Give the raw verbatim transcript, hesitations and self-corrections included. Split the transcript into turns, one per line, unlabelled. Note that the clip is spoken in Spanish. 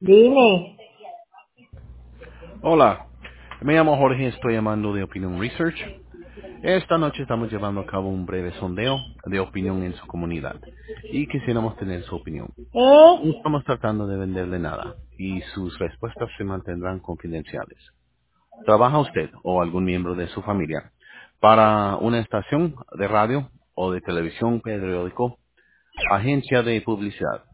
Dime.
Hola, me llamo Jorge, estoy llamando de Opinion Research. Esta noche estamos llevando a cabo un breve sondeo de opinión en su comunidad y quisiéramos tener su opinión. No
¿Eh?
estamos tratando de venderle nada y sus respuestas se mantendrán confidenciales. ¿Trabaja usted o algún miembro de su familia para una estación de radio o de televisión, periódico, agencia de publicidad